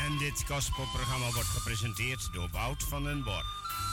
En dit gospelprogramma wordt gepresenteerd door Wout van den Borg.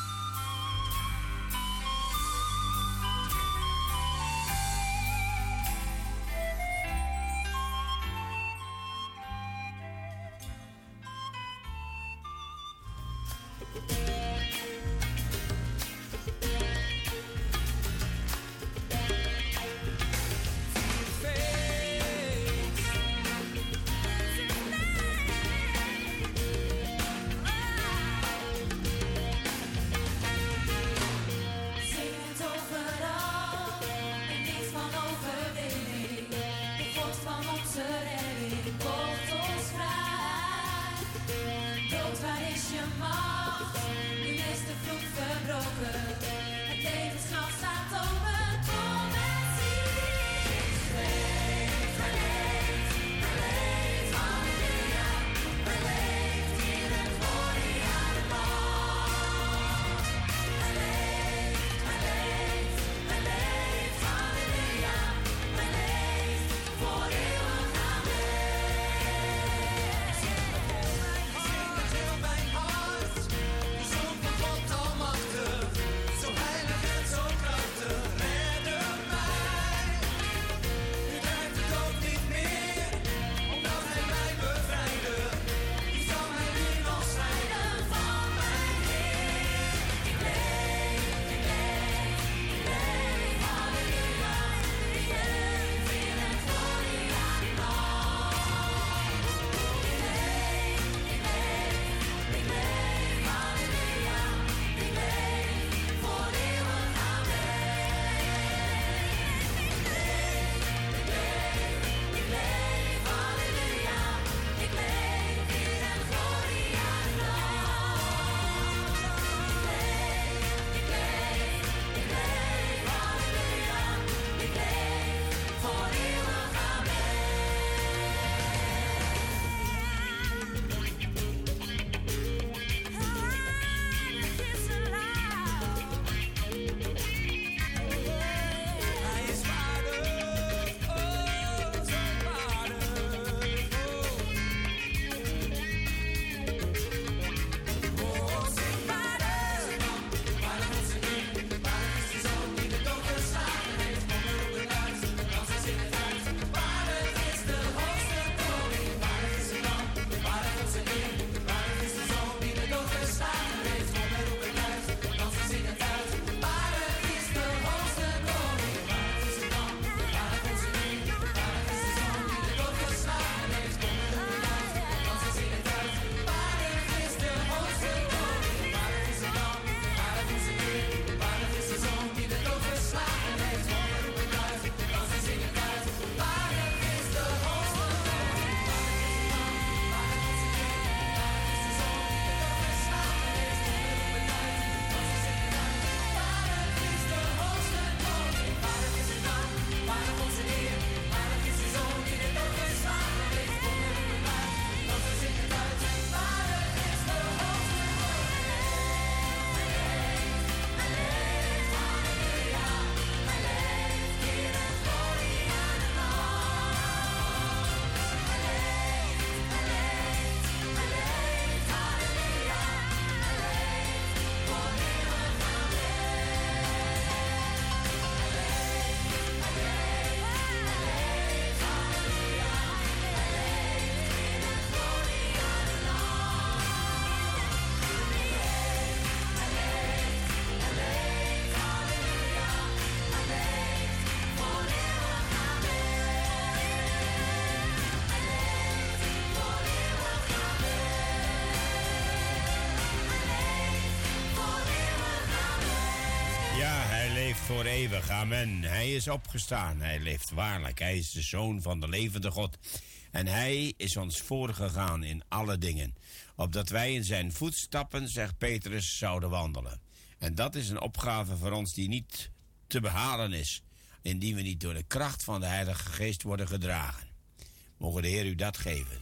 Voor eeuwig, amen. Hij is opgestaan, hij leeft waarlijk. Hij is de Zoon van de levende God. En hij is ons voorgegaan in alle dingen. Opdat wij in zijn voetstappen, zegt Petrus, zouden wandelen. En dat is een opgave voor ons die niet te behalen is. Indien we niet door de kracht van de Heilige Geest worden gedragen. Mogen de Heer u dat geven.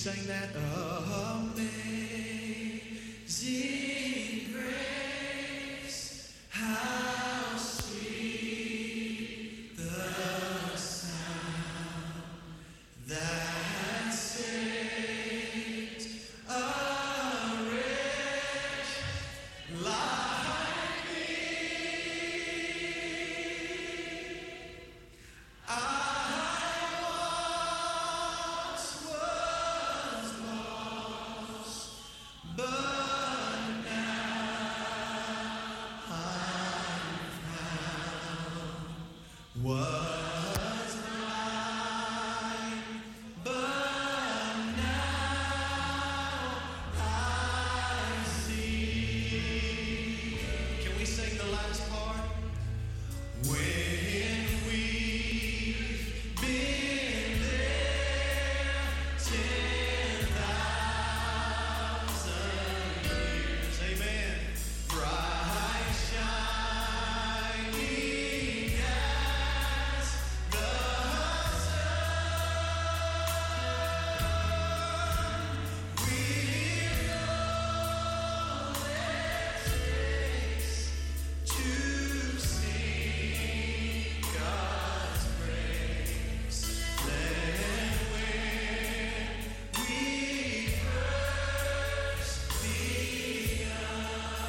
sing that amazing grace? How sweet the sound that saved a wretch like me. I once was lost, but now I'm found. Was blind, but now I see. Can we sing the last part? When we've been there 10,000 years, amen. Bright shining as the sun, we know there's grace to sing God's praise. Then when we first begun.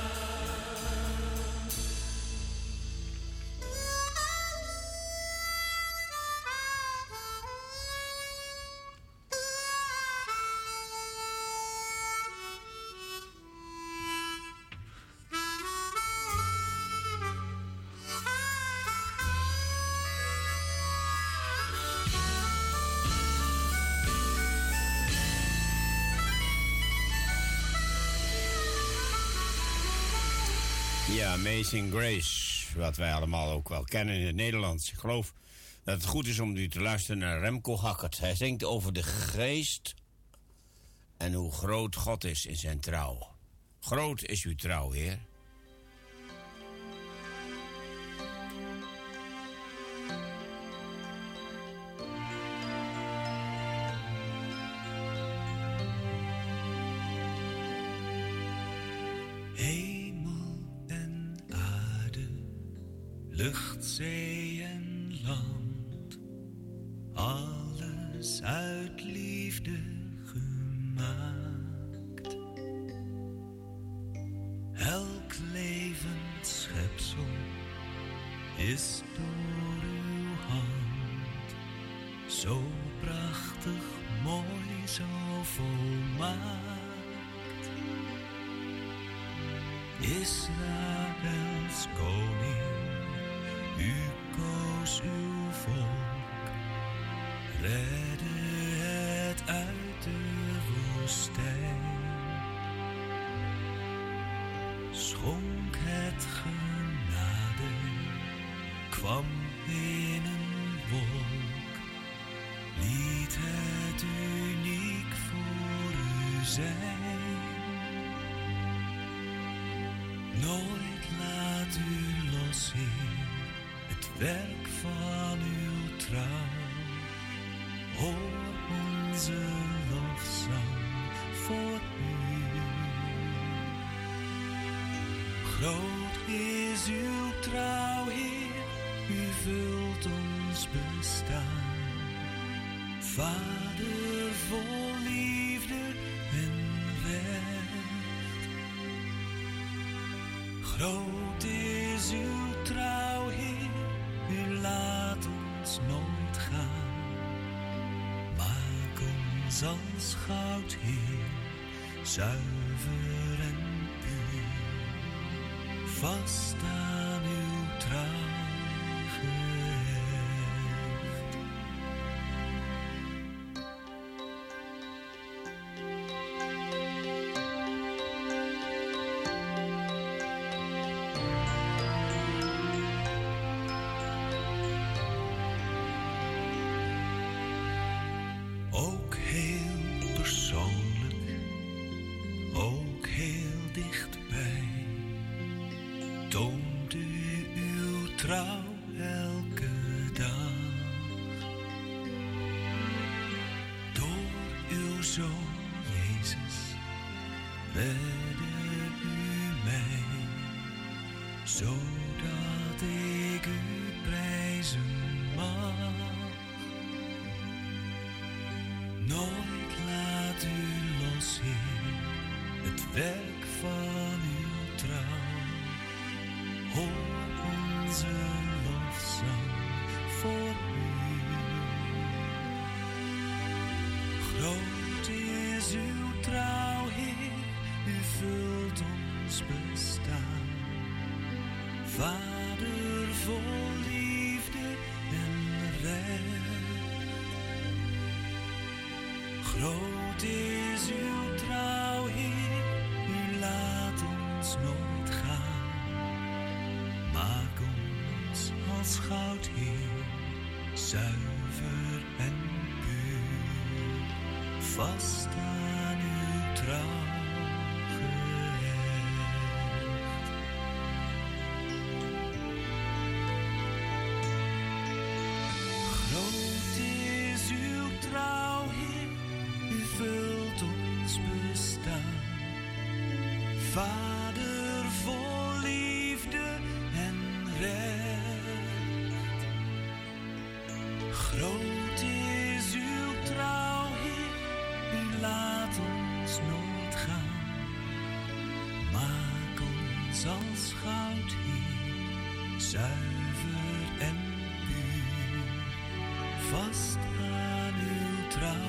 Ja, Amazing Grace, wat wij allemaal ook wel kennen in het Nederlands. Ik geloof dat het goed is om nu te luisteren naar Remco Hackert. Hij zingt over de geest en hoe groot God is in zijn trouw. Groot is uw trouw, Heer. Hemel en aarde, lucht, zee en land, alles uit liefde gemaakt. Elk levend schepsel is door uw hand zo prachtig, mooi, zo volmaakt. Israëls koning, u koos uw volk, redde het uit de woestijn, schonk het genade, kwam in een wolk, liet het uniek voor u zijn. Nooit laat u los, Heer, het werk van uw trouw. Hoor onze lofzang voor u. Groot is uw trouw, Heer, u vult ons bestaan. Vader vol liefde en recht. Groot is uw trouw, Heer, u laat ons nooit gaan. Maak ons als goud, Heer, zuiver en puur. Vast aan uw trouw gehecht. Ook heel persoonlijk, ook heel dichtbij, toont u uw trouw elke dag. Door uw Zoon zodat ik u prijzen mag. Nooit laat u los, Heer, het werk van uw trouw. Hoor onze lofzang voor u. Groot is uw trouw, Heer, u vult ons bestaan. Vader vol liefde en recht. Groot is uw trouw, Heer, u laat ons nooit gaan. Maak ons als goud, Heer, zuiver en puur. Vast aan uw trouw. Vader vol liefde en recht. Groot is uw trouw, Heer, u laat ons nooit gaan. Maak ons als goud, Heer, zuiver en puur. Vast aan uw trouw.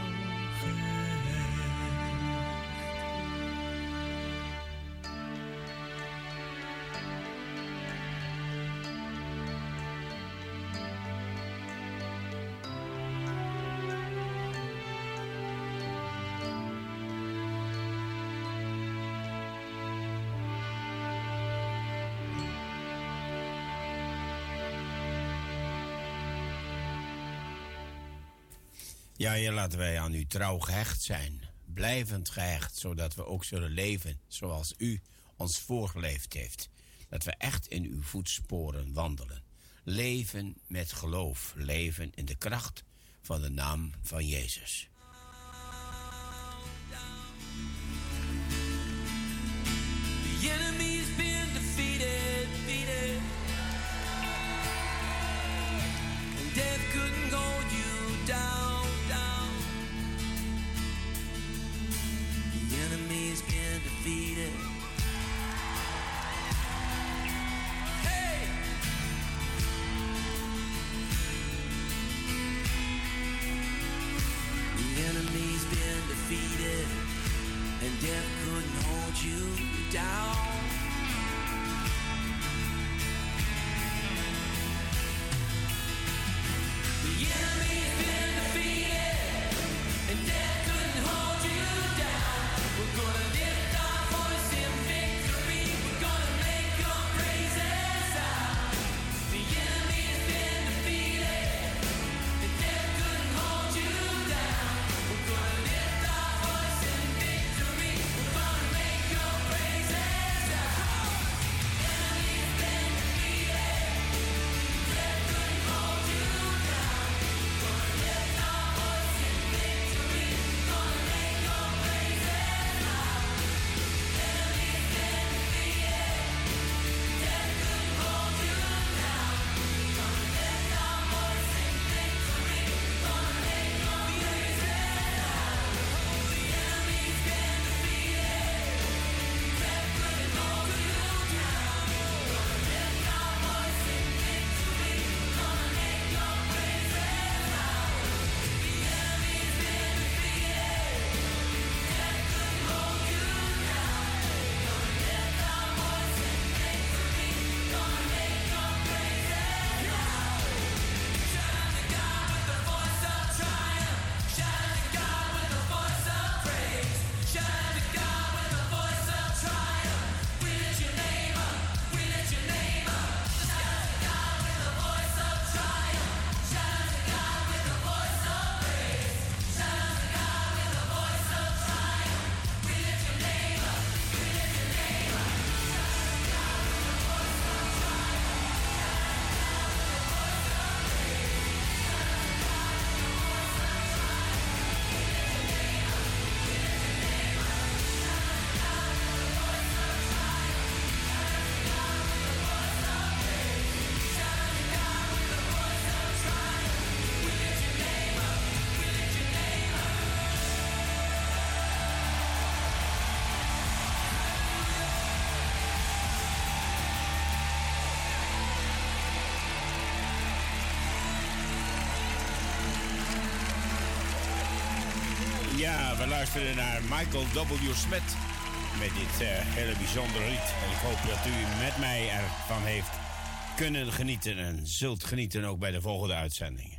Ja, Heer, laten wij aan u trouw gehecht zijn, blijvend gehecht, zodat we ook zullen leven zoals u ons voorgeleefd heeft. Dat we echt in uw voetsporen wandelen. Leven met geloof, leven in de kracht van de naam van Jezus. The enemy's been defeated, defeated. And death couldn't hold you down, down. The enemy's been defeated. Hey! The Ja, we luisteren naar Michael W. Smith met dit hele bijzondere lied. En ik hoop dat u met mij ervan heeft kunnen genieten en zult genieten ook bij de volgende uitzendingen.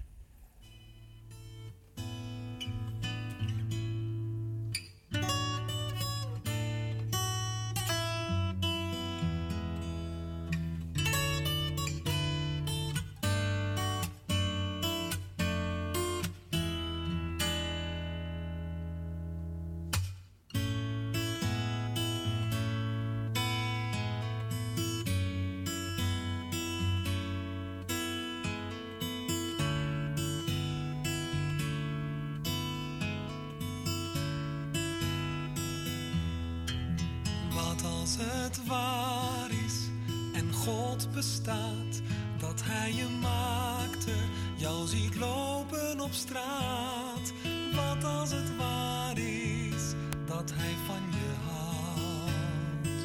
Als het waar is en God bestaat, dat Hij je maakte, jou ziet lopen op straat. Wat als het waar is dat Hij van je houdt?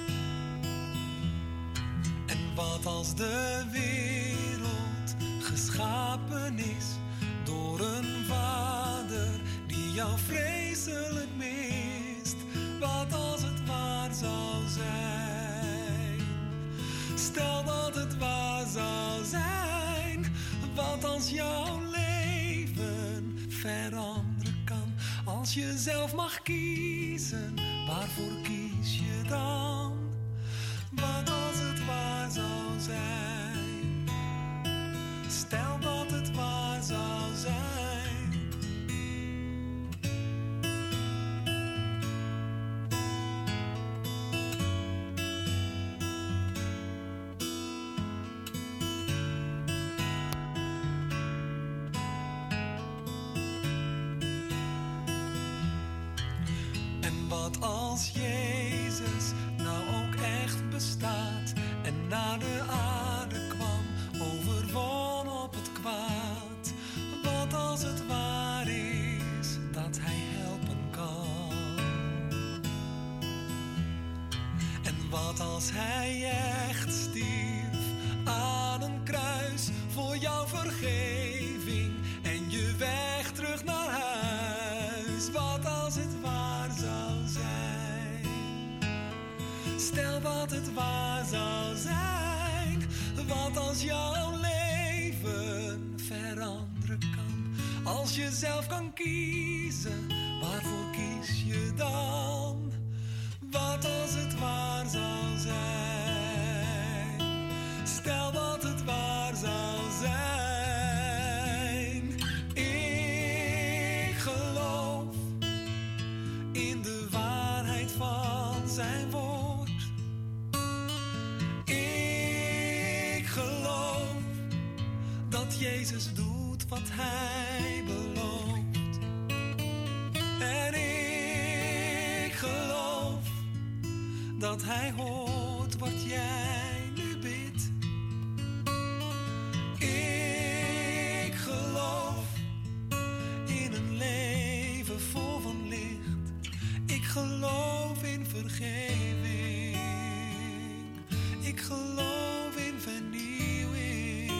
En wat als de wereld geschapen is door een vader die jou vreselijk mist? Wat als het waar zou zijn? Stel dat het waar zou zijn. Wat als jouw leven veranderen kan? Als je zelf mag kiezen, waarvoor kies je dan? Wat als het waar zou zijn? Stel dat het waar zou zijn. Wat als Jezus nou ook echt bestaat en naar de aarde kwam, overwon op het kwaad? Wat als het waar is dat Hij helpen kan? En wat als Hij echt stierf aan een kruis voor jouw vergeving en je weg terug naar huis? Wat als het waar zou zijn? Stel dat het waar zou zijn. Wat als jouw leven veranderen kan? Als je zelf kan kiezen, waarvoor kies je dan? Wat als het waar zou zijn? Stel dat het waar zou zijn. Ik geloof in de waarheid van zijn woord. Ik geloof dat Jezus doet wat Hij belooft. En ik geloof dat Hij hoort wat jij nu bidt. Ik geloof in een leven vol van licht. Ik geloof in vergeving. Ik geloof in vernieuwing.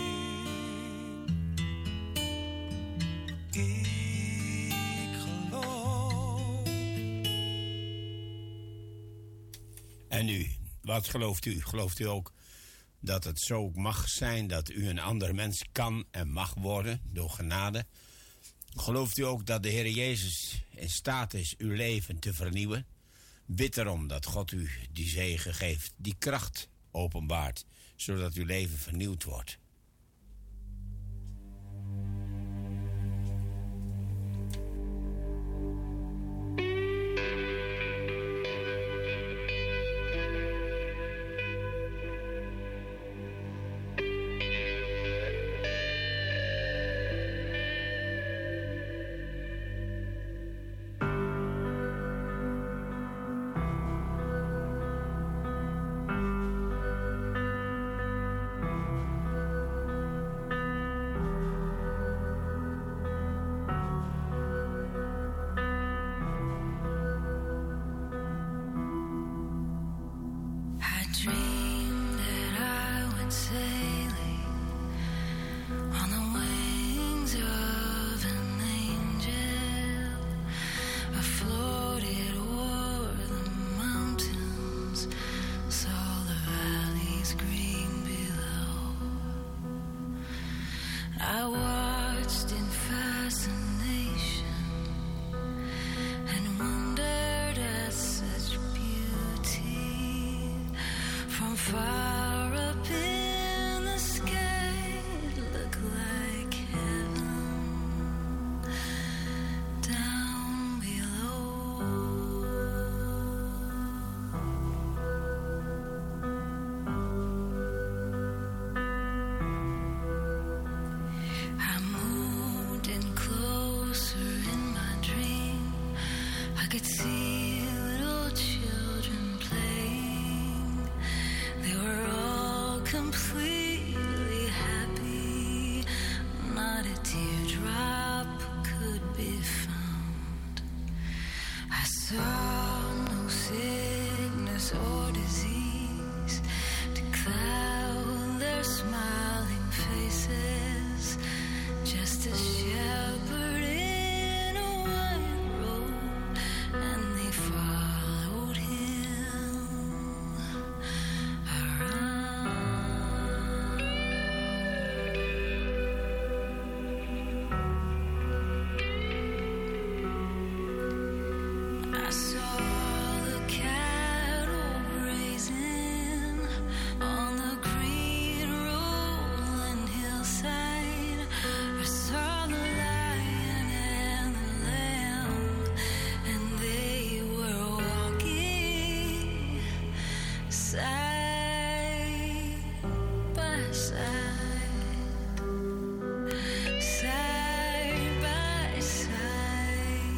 Ik geloof. En u, wat gelooft u? Gelooft u ook dat het zo mag zijn dat u een ander mens kan en mag worden door genade? Gelooft u ook dat de Heer Jezus in staat is uw leven te vernieuwen? Bid erom dat God u die zegen geeft, die kracht openbaart, zodat uw leven vernieuwd wordt. On the wings of an angel, far up in the sky, it looked like heaven down below. I moved in closer in my dream. I could see little children playing. They were all completely happy. Not a teardrop could be found. I saw no sickness or disease to cloud their smiling faces. Just a shepherd in a white robe, and they followed him around. I saw the cattle grazing on the green rolling hillside. I saw the lion and the lamb, and they were walking side by side, side by side.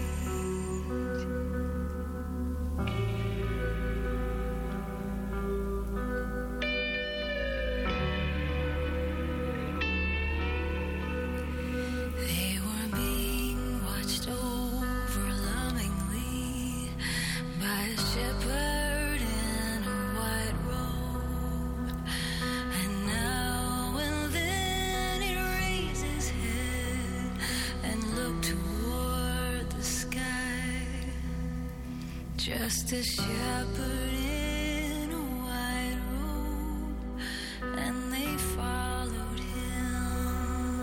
They were being watched over lovingly by a shepherd in a white robe. And now and then he raised his head and looked toward the sky. Just a shepherd in a white robe, and they followed him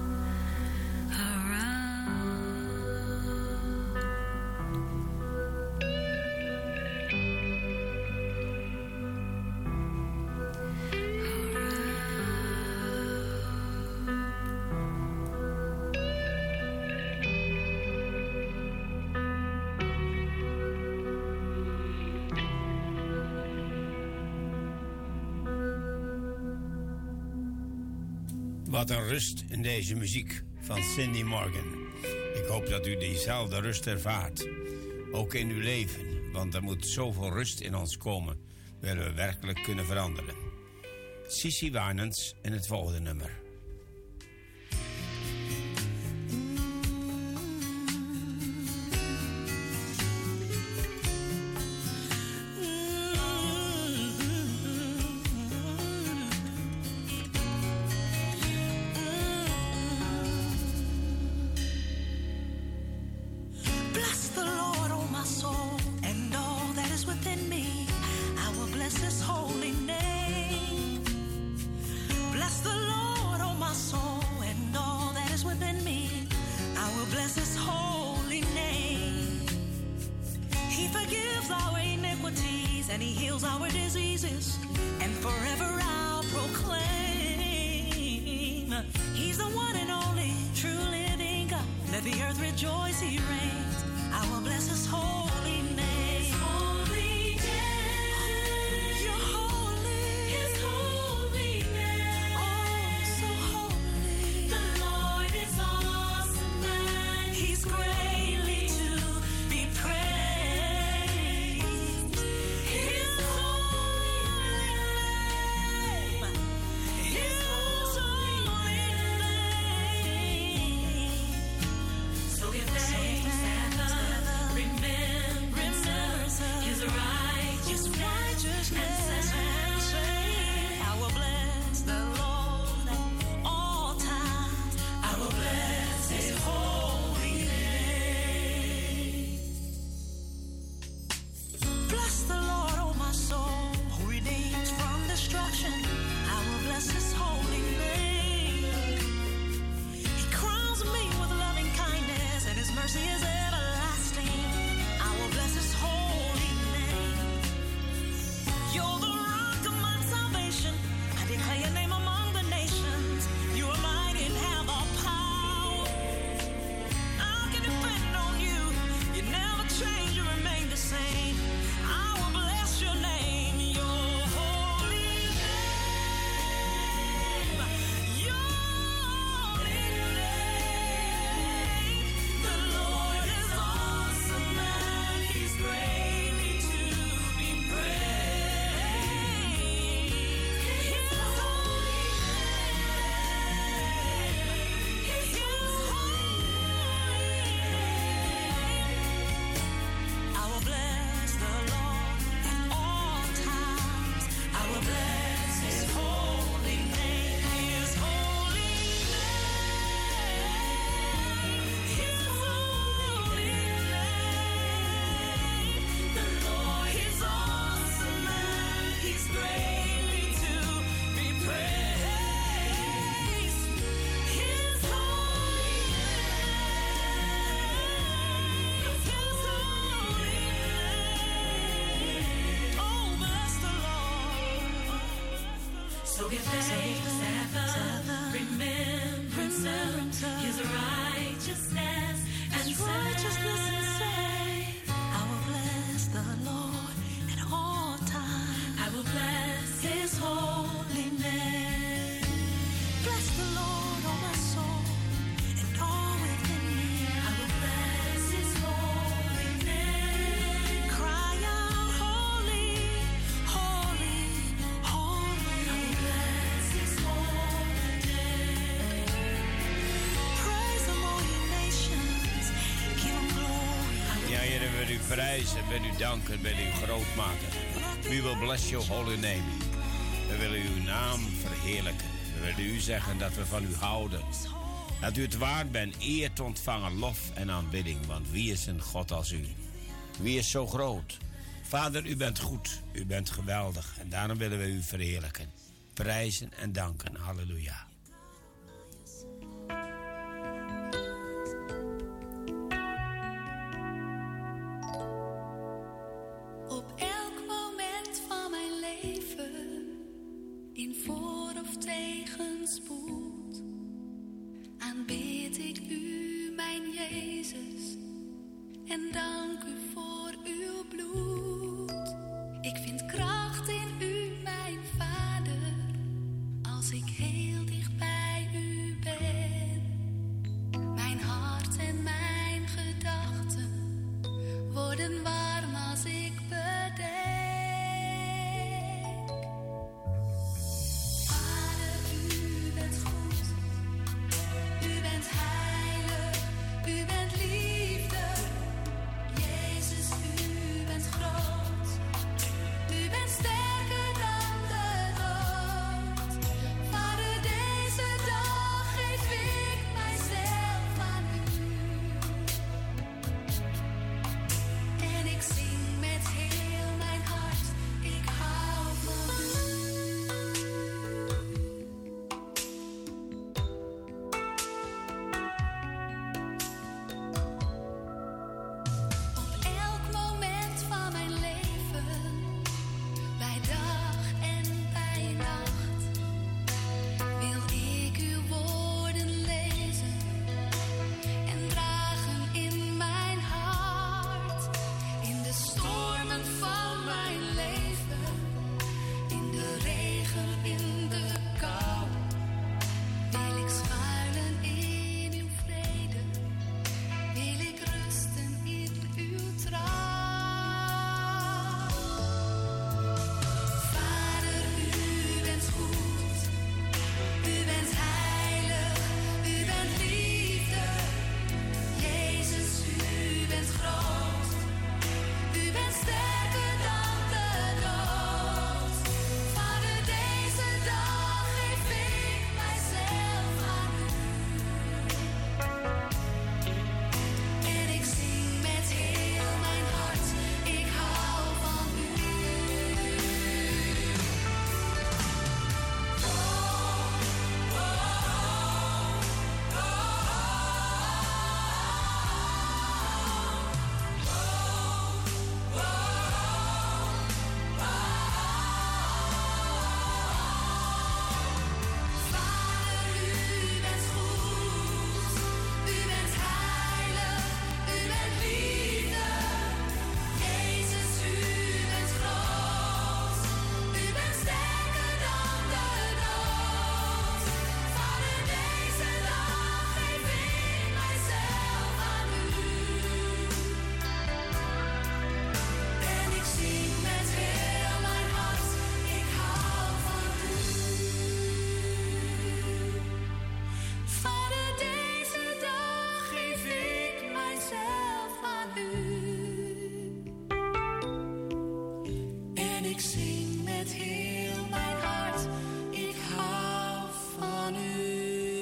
Wat een rust in deze muziek van Cindy Morgan. Ik hoop dat u diezelfde rust ervaart. Ook in uw leven. Want er moet zoveel rust in ons komen. Willen we werkelijk kunnen veranderen. Sissy Winans in het volgende nummer. Bless the Lord, oh my soul, and all that is within me. I will bless his holy name. Bless the Lord, oh my soul, and all that is within me. I will bless his holy name. He forgives our iniquities and he heals our diseases. And forever I'll proclaim he's the one and only true living God. Let the earth rejoice, he reigns. I will bless his holy name. Holy name. You're holy. His holy name. Oh, so holy. The Lord is awesome and he's greatly to be praised. His holy name. His holy name. So give thanks. So give thanks ever, remembrance of his righteousness and say, I will bless the Lord at all times. I will bless his holy name. Bless the Lord, oh my soul, and all within me. I will bless his holy name. Cry out, holy, holy, holy. I will bless his holy name. Praise him, all you nations. Give him glory. Ja, Heer, we willen u prijzen, we willen u danken, we willen u groot maken. We will bless your holy name. We willen uw naam verheerlijken. We willen u zeggen dat we van u houden. Dat u het waard bent eer te ontvangen, lof en aanbidding. Want wie is een God als u? Wie is zo groot? Vader, u bent goed, u bent geweldig. En daarom willen we u verheerlijken. Prijzen en danken. Halleluja. Op elk moment van mijn leven, in voor- of tegenspoed, aanbid ik u, mijn Jezus, en dank u voor uw bloed. Ik vind kracht in u, mijn Vader, als ik heel dicht bij u ben. Mijn hart en mijn gedachten worden warm als ik bedenk. Vader, u bent goed, u bent heilig, u bent liefde. Jezus, u bent groot, u bent sterker dan de dood. Vader, deze dag geef ik mijzelf aan u. En ik zing met heel mijn hart, ik hou van u. Op elk moment van mijn leven, bij dag en bij nacht, wil ik uw woorden lezen en dragen in mijn hart. In de stormen van mijn leven, in de regen, in de kou, wil ik schuilen in uw vrede, wil ik rusten in uw trouw. Vader, u bent goed, u bent heilig, u bent liefde. Jezus, u bent groot, u bent sterker dan de dood. Vader, deze dag geef ik mijzelf aan u. En ik zing met heel mijn hart, ik hou van u. Vader, u bent goed, u bent heilig, u bent liefde. Jezus, u bent groot, u bent sterker dan de dood. Vader, deze dag geef ik mijzelf aan u. En ik zing met heel mijn hart, ik hou van u. Vader, deze dag geef ik mijzelf aan u. En ik zing met heel mijn hart, ik hou van u.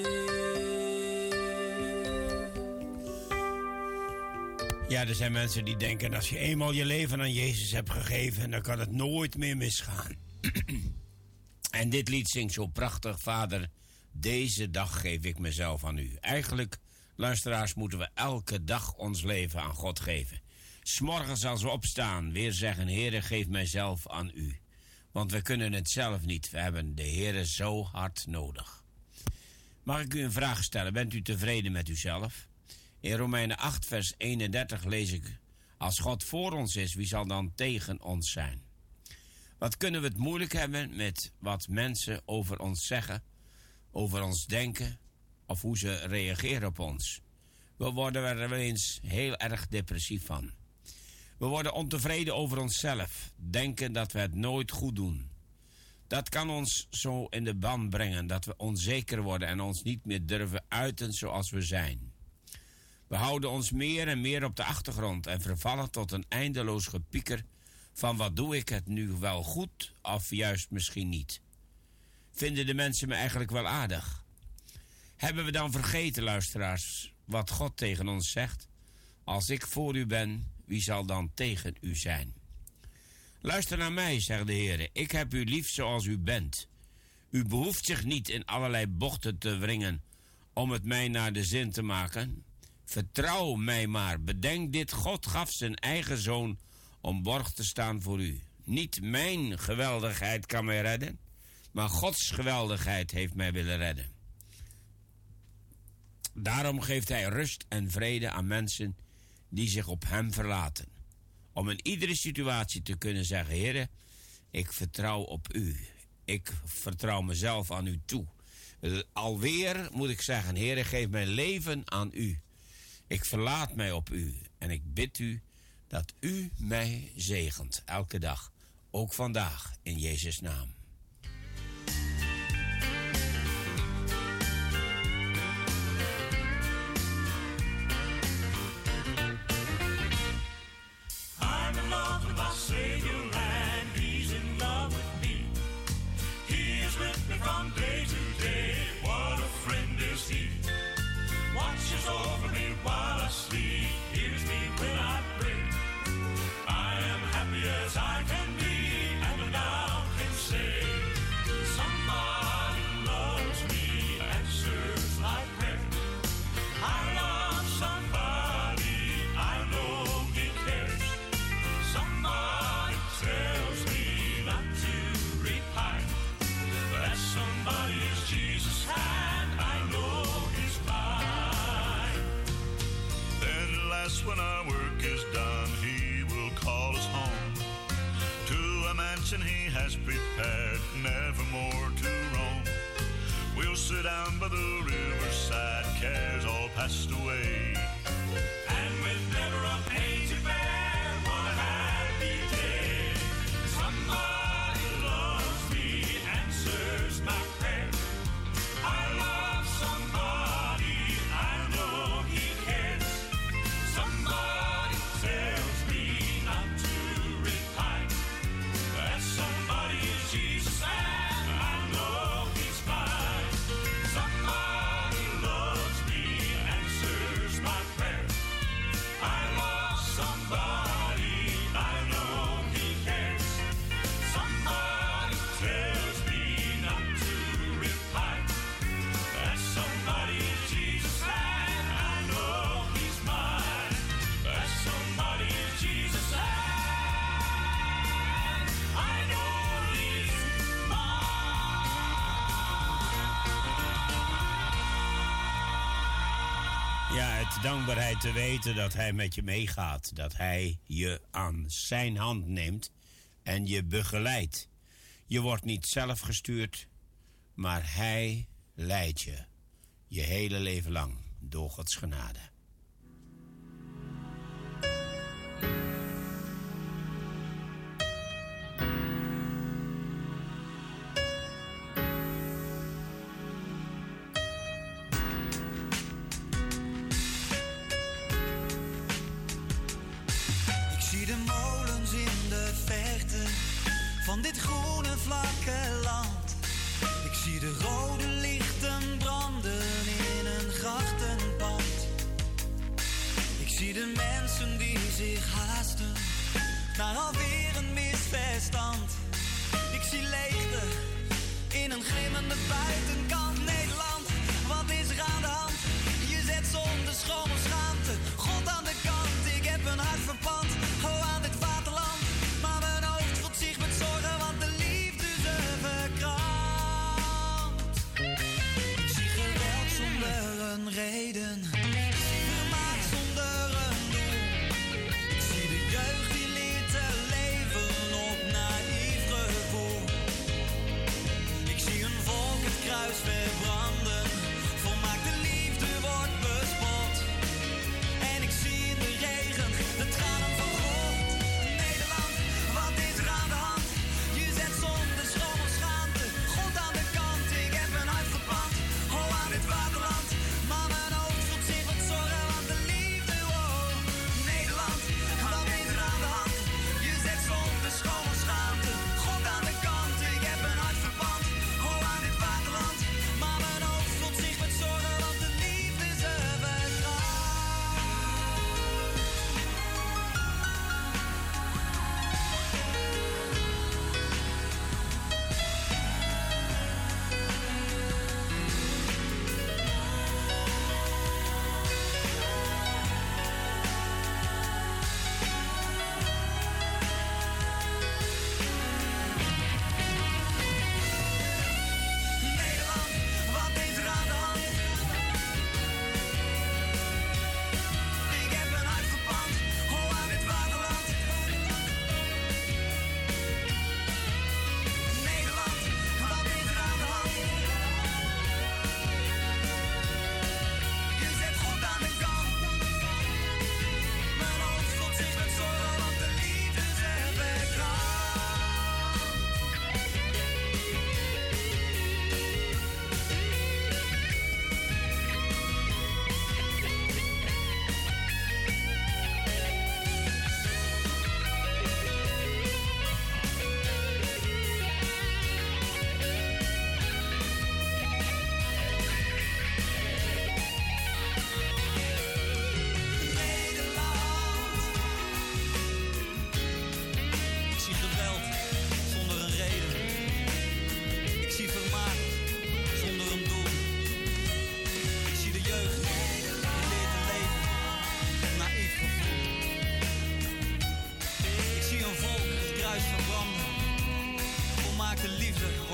Ja, er zijn mensen die denken, als je eenmaal je leven aan Jezus hebt gegeven, dan kan het nooit meer misgaan. En dit lied zingt zo prachtig, Vader, deze dag geef ik mezelf aan u. Eigenlijk, luisteraars, moeten we elke dag ons leven aan God geven. 's Morgens als we opstaan, weer zeggen, Heere, geef mijzelf aan u. Want we kunnen het zelf niet. We hebben de Heere zo hard nodig. Mag ik u een vraag stellen? Bent u tevreden met uzelf? In Romeinen 8 vers 31 lees ik: als God voor ons is, wie zal dan tegen ons zijn? Wat kunnen we het moeilijk hebben met wat mensen over ons zeggen, over ons denken of hoe ze reageren op ons? We worden er wel eens heel erg depressief van. We worden ontevreden over onszelf, denken dat we het nooit goed doen. Dat kan ons zo in de ban brengen dat we onzeker worden en ons niet meer durven uiten zoals we zijn. We houden ons meer en meer op de achtergrond en vervallen tot een eindeloos gepieker van wat doe ik het nu wel goed of juist misschien niet. Vinden de mensen me eigenlijk wel aardig? Hebben we dan vergeten, luisteraars, wat God tegen ons zegt? Als ik voor u ben, wie zal dan tegen u zijn? Luister naar mij, zegt de Heer. Ik heb u lief zoals u bent. U behoeft zich niet in allerlei bochten te wringen om het mij naar de zin te maken. Vertrouw mij maar. Bedenk dit: God gaf zijn eigen zoon om borg te staan voor u. Niet mijn geweldigheid kan mij redden, maar Gods geweldigheid heeft mij willen redden. Daarom geeft hij rust en vrede aan mensen die zich op hem verlaten. Om in iedere situatie te kunnen zeggen: Heere, ik vertrouw op u. Ik vertrouw mezelf aan u toe. Alweer moet ik zeggen: Heere, geef mijn leven aan u. Ik verlaat mij op u en ik bid u dat u mij zegent elke dag. Ook vandaag, in Jezus' naam. I'm in love with my Savior and He's in love with me. He is with me from day to day. What a friend is He. Watches over me while I sleep. Hears me when I pray. I am happy as I can be, and now can say, somebody loves me, answers my prayer. I love somebody, I know He cares. Somebody tells me not to repine. That somebody is Jesus, and I know He's mine. Then at last, when our work is done, He will call us home to a mansion He has prepared, nevermore to roam. We'll sit down by the riverside, cares all passed away, and with never a pain to bear, what a happy day. Somebody loves me, answers my prayer. I love somebody, I know He cares. Somebody tells me not to repine. That somebody is Jesus, and I know He's mine. Somebody loves me, answers my prayer. I love somebody, I know He cares. Somebody tells me not to repine. That somebody is Jesus, and I know He's mine. That somebody is Jesus, and I know He's Ja, het dankbaarheid te weten dat hij met je meegaat. Dat hij je aan zijn hand neemt en je begeleidt. Je wordt niet zelf gestuurd, maar hij leidt je. Je hele leven lang door Gods genade. Ik zie de molens in de verte van dit groene vlakke land. Ik zie de rode lichten branden in een grachtenpand. Ik zie de mensen die zich haasten naar alweer een misverstand. Ik zie leegte in een glimmende buitenkant. Nederland, wat is er aan de hand? Je zet zonder schroom of schaamte God aan de kant. Ik heb een hart verpand, oh aan dit vaderland. Maar mijn hoofd voelt zich met zorgen, want de liefde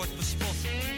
wordt bespot.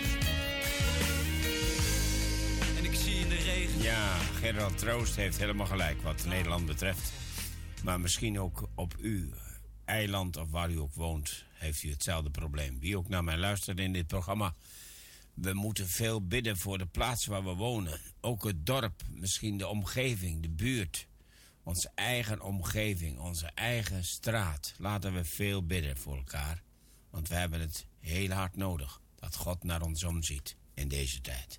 En ik zie in de regen. Ja, Gerald Troost heeft helemaal gelijk wat Nederland betreft. Maar misschien ook op uw eiland of waar u ook woont, heeft u hetzelfde probleem. Wie ook naar mij luistert in dit programma. We moeten veel bidden voor de plaats waar we wonen. Ook het dorp, misschien de omgeving, de buurt. Onze eigen omgeving, onze eigen straat. Laten we veel bidden voor elkaar. Want we hebben het heel hard nodig dat God naar ons omziet in deze tijd.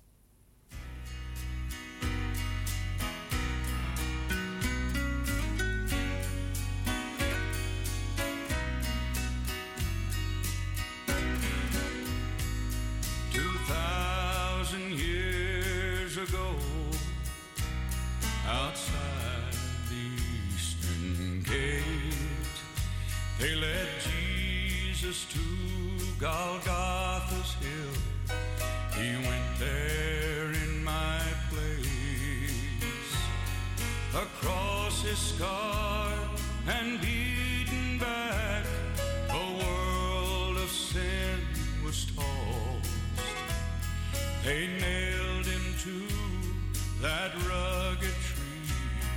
Outside the eastern gate, they led Jesus to Golgotha's hill. He went there in my place. The cross is scarred and beaten back. A world of sin was tossed. They nailed him to that rugged tree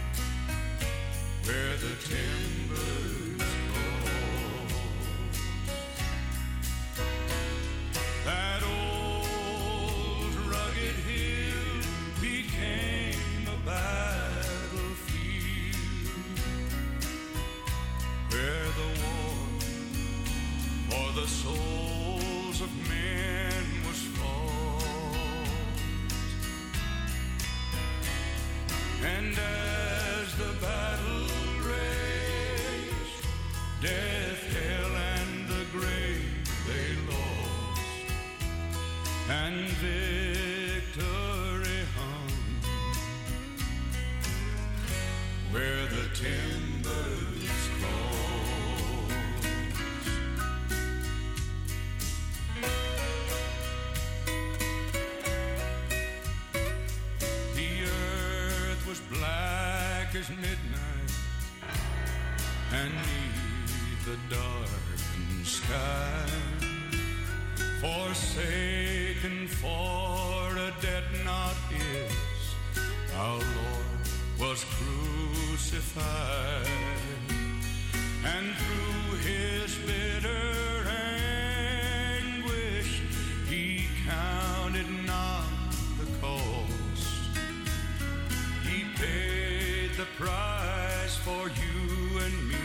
where the timbers cross. That old rugged hill became a battlefield where the war for the souls of men was fought. And as the battle raged, death, hell, and the grave they lost, and victory hung where the timbers cross. The earth was black as midnight, and 'neath the darkened sky, forsaken for a debt not his, our Lord was crucified. And through his bitter anguish, he counted not the cost. He paid the price for you and me,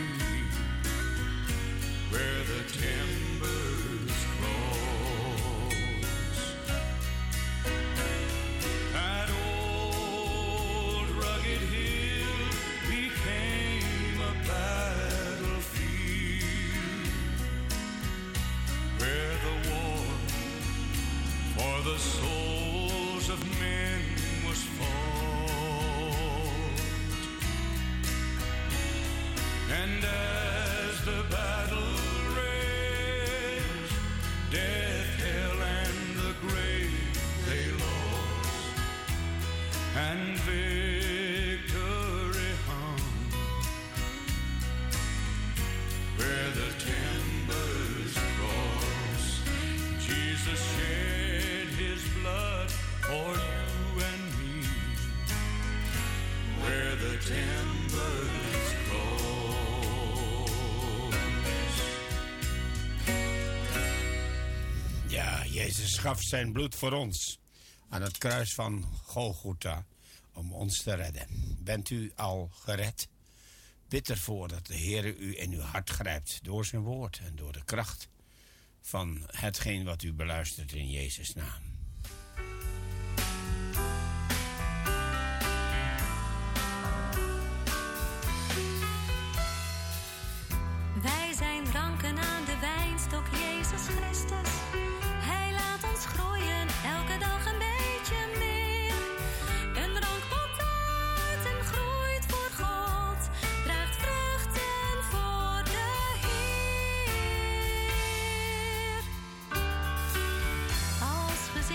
where the timbers cross. That old rugged hill became a battlefield where the war for the souls of men was fought. And as the battle raged, death, hell, and the grave they lost, and victory hung where the timbers cross. Jesus shed his blood for you and me, where the timbers cross. Ja, Jezus gaf zijn bloed voor ons aan het kruis van Golgotha om ons te redden. Bent u al gered? Bid ervoor dat de Heer u in uw hart grijpt door zijn woord en door de kracht van hetgeen wat u beluistert in Jezus' naam. Wij zijn ranken aan de wijnstok, Jezus Christus. Hij laat ons groeien, elke dag een beetje meer. Een rank pot uit en groeit voor God, draagt vruchten voor de Heer. Als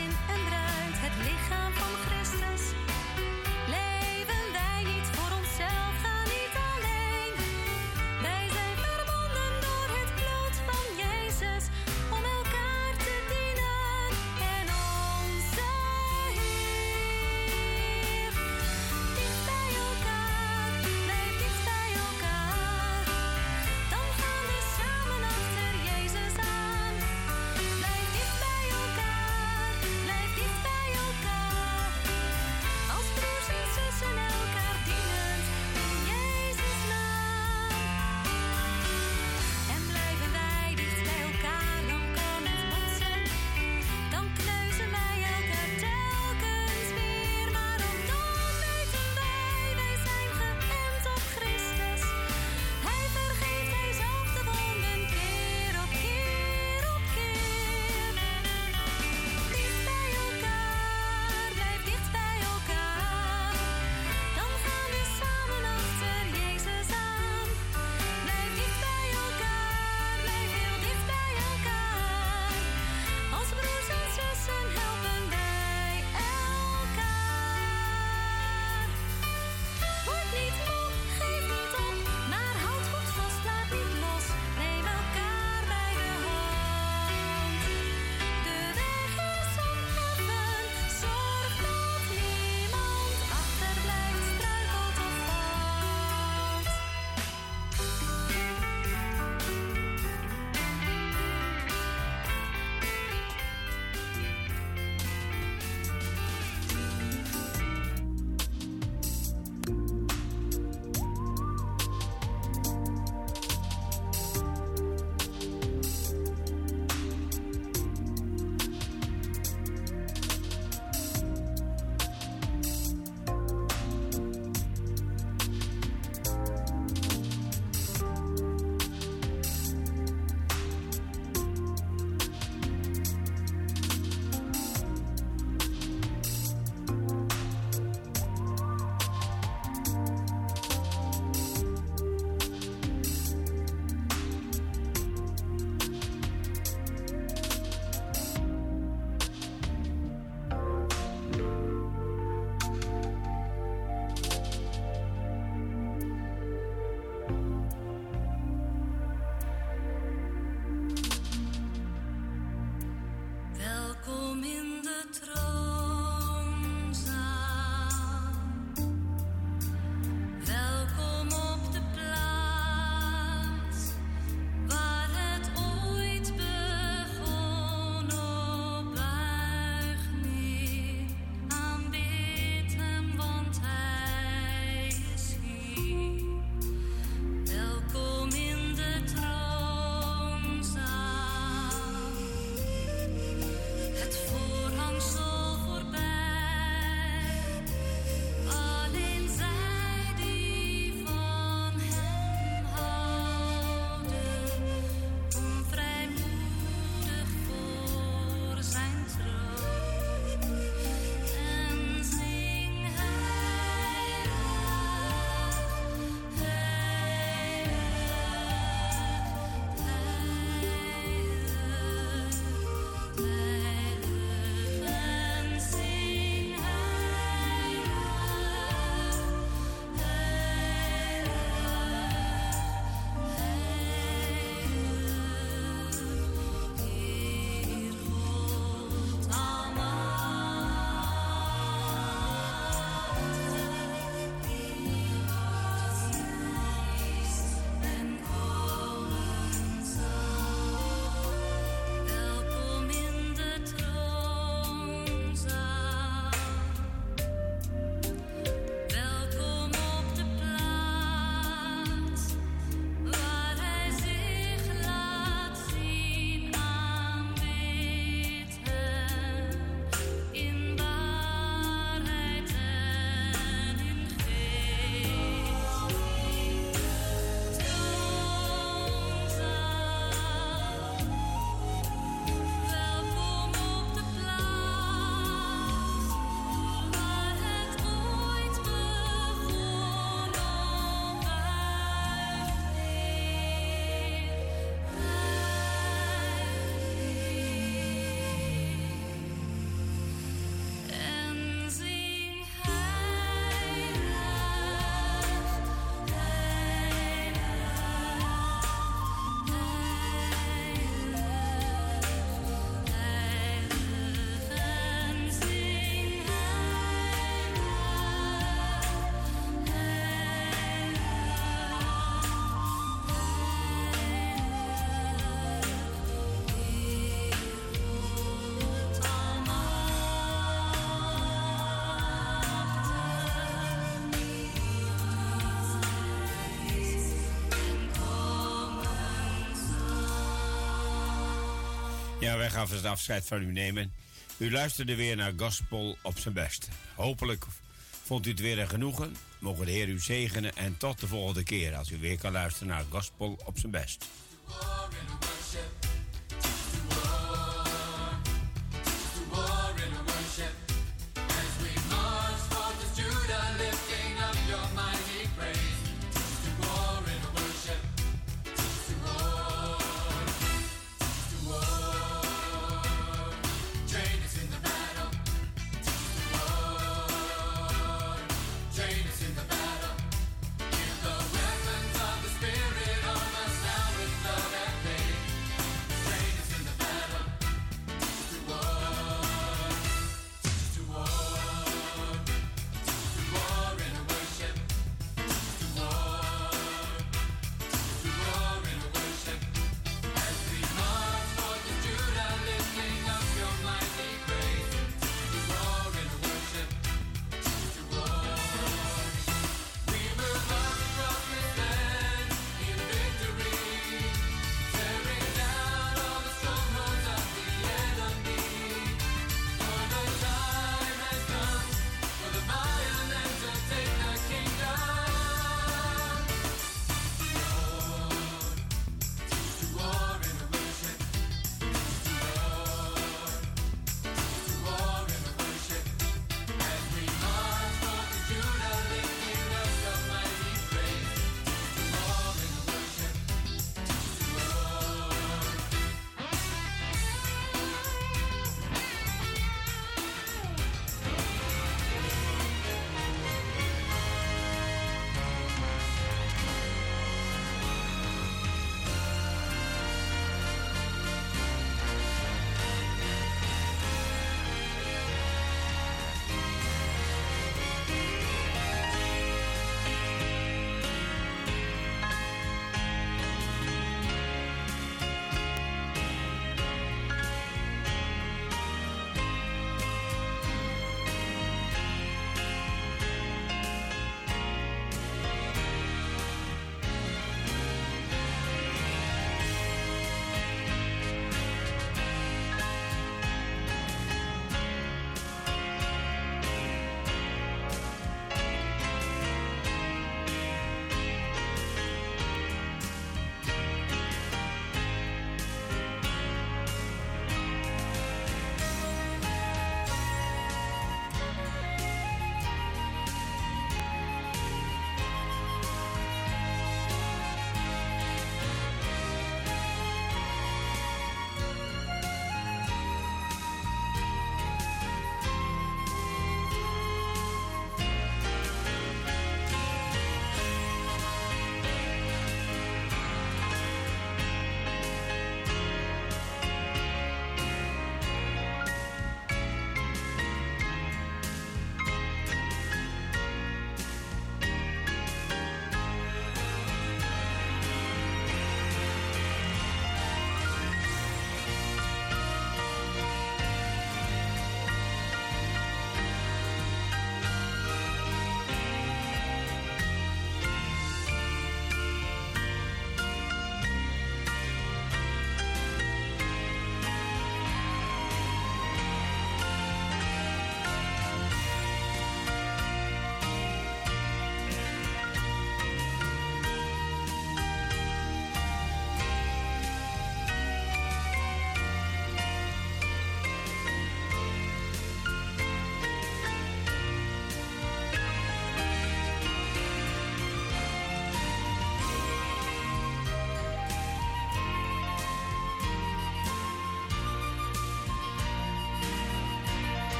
Ja, wij gaan vast afscheid van u nemen. U luisterde weer naar Gospel op zijn best. Hopelijk vond u het weer een genoegen. Mogen de Heer u zegenen en tot de volgende keer als u weer kan luisteren naar Gospel op zijn best.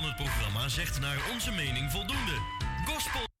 het programma zegt naar onze mening voldoende. Gospel